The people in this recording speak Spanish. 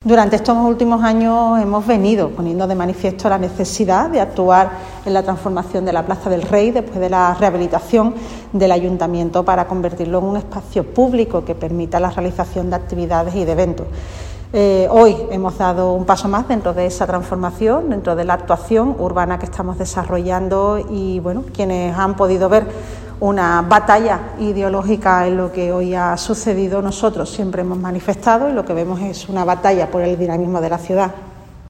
Durante estos últimos años hemos venido poniendo de manifiesto la necesidad de actuar en la transformación de la Plaza del Rey después de la rehabilitación del Ayuntamiento para convertirlo en un espacio público que permita la realización de actividades y de eventos. Hoy hemos dado un paso más dentro de esa transformación, dentro de la actuación urbana que estamos desarrollando y bueno, quienes han podido ver una batalla ideológica en lo que hoy ha sucedido, nosotros siempre hemos manifestado y lo que vemos es una batalla por el dinamismo de la ciudad.